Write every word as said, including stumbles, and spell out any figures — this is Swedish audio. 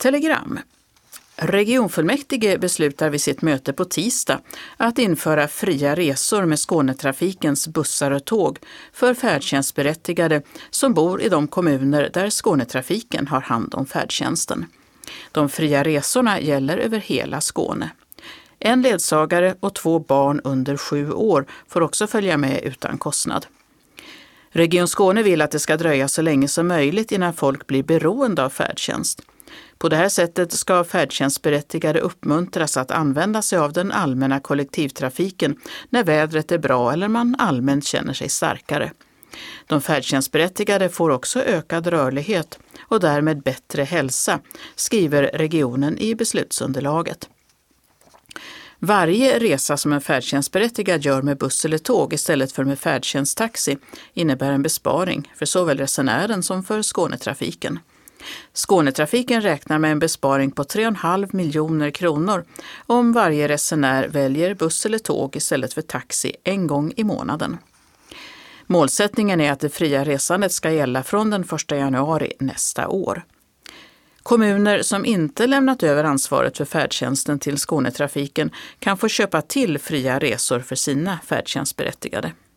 Telegram. Regionfullmäktige beslutar vid sitt möte på tisdag att införa fria resor med Skånetrafikens bussar och tåg för färdtjänstberättigade som bor i de kommuner där Skånetrafiken har hand om färdtjänsten. De fria resorna gäller över hela Skåne. En ledsagare och två barn under sju år får också följa med utan kostnad. Region Skåne vill att det ska dröja så länge som möjligt innan folk blir beroende av färdtjänst. På det här sättet ska färdtjänstberättigade uppmuntras att använda sig av den allmänna kollektivtrafiken när vädret är bra eller man allmänt känner sig starkare. De färdtjänstberättigade får också ökad rörlighet och därmed bättre hälsa, skriver regionen i beslutsunderlaget. Varje resa som en färdtjänstberättigad gör med buss eller tåg istället för med färdtjänsttaxi innebär en besparing för såväl resenären som för Skånetrafiken. Skånetrafiken räknar med en besparing på tre komma fem miljoner kronor om varje resenär väljer buss eller tåg istället för taxi en gång i månaden. Målsättningen är att det fria resandet ska gälla från den första januari nästa år. Kommuner som inte lämnat över ansvaret för färdtjänsten till Skånetrafiken kan få köpa till fria resor för sina färdtjänstberättigade.